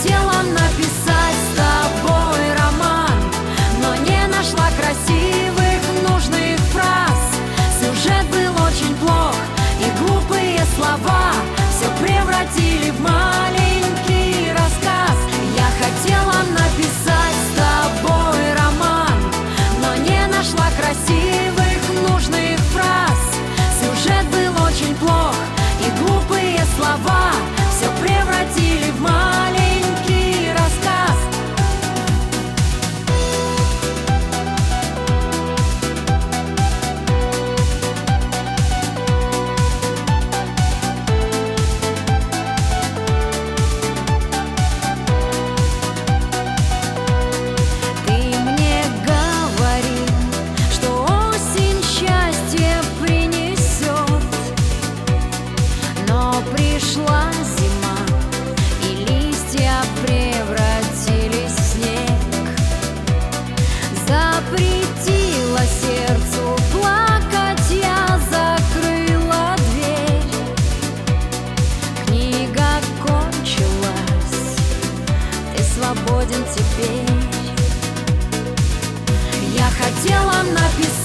хотела написать с тобой роман, но не нашла красивых, нужных фраз. Сюжет был очень плох, и глупые слова все превратили в маленький рассказ. Я хотела написать с тобой роман, но не нашла красивых, нужных фраз. Сюжет был очень плох, и глупые слова все превратили в маленький рассказ. Ты мне говорил, что осень счастье принесет, но пришла зима, и листья превратились в снег. Запретила сердцу плакать, я закрыла дверь. Книга кончилась, ты свободен теперь. Я хотела написать